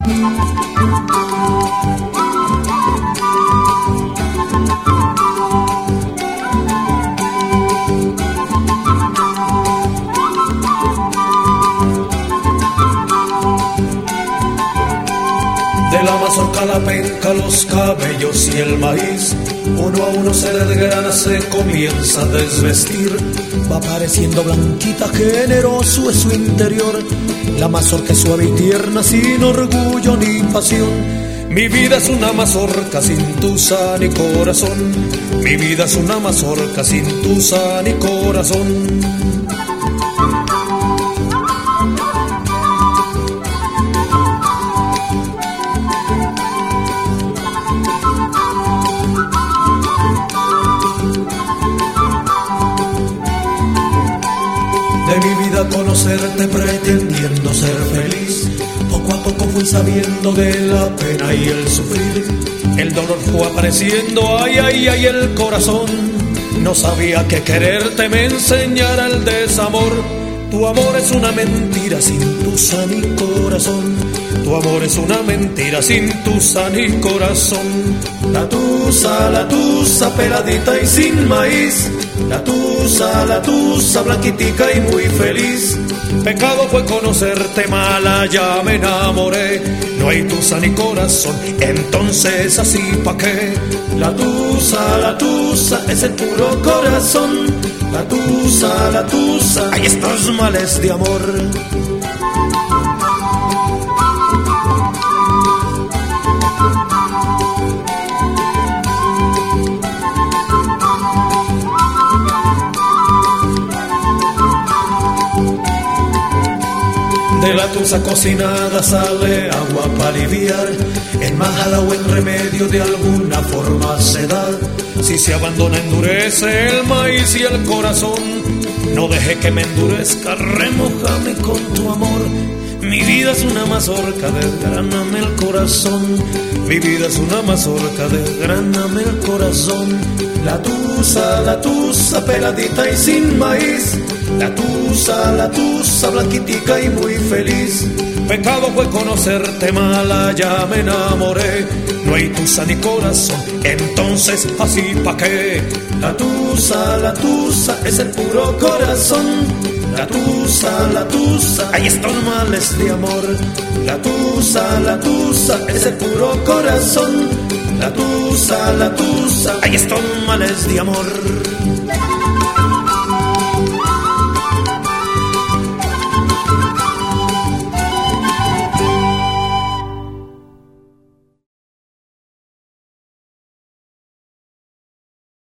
De la mazorca, la penca, los cabellos y el maíz, uno a uno se desgrana, se comienza a desvestir. Va pareciendo blanquita, generoso es su interior. La mazorca es suave y tierna, sin orgullo ni pasión. Mi vida es una mazorca sin tusa ni corazón. Mi vida es una mazorca sin tusa ni corazón. De mi vida conocerte pretendiendo ser feliz, poco a poco fui sabiendo de la pena y el sufrir. El dolor fue apareciendo, ay, ay, ay, el corazón. No sabía que quererte me enseñara el desamor. Tu amor es una mentira sin tusa ni corazón. Tu amor es una mentira sin tusa ni corazón. La tusa, peladita y sin maíz. La tusa, blanquitica y muy feliz. Pecado fue conocerte, mala, ya me enamoré. No hay tusa ni corazón, entonces así pa' qué. La tusa, es el puro corazón. La tusa, hay estos males de amor. De la tusa cocinada sale agua para aliviar. En majada o en remedio de alguna forma se da. Si se abandona endurece el maíz y el corazón. No deje que me endurezca, remójame con tu amor. Mi vida es una mazorca, desgráname el corazón. Mi vida es una mazorca, desgráname el corazón. La tusa, peladita y sin maíz. La tusa, blanquitica y muy feliz. Pecado fue conocerte, mala, ya me enamoré. No hay tusa ni corazón, entonces así pa' qué. La tusa, es el puro corazón. La tusa, hay estos males de amor. La tusa, es el puro corazón. La tusa, hay estos males de amor.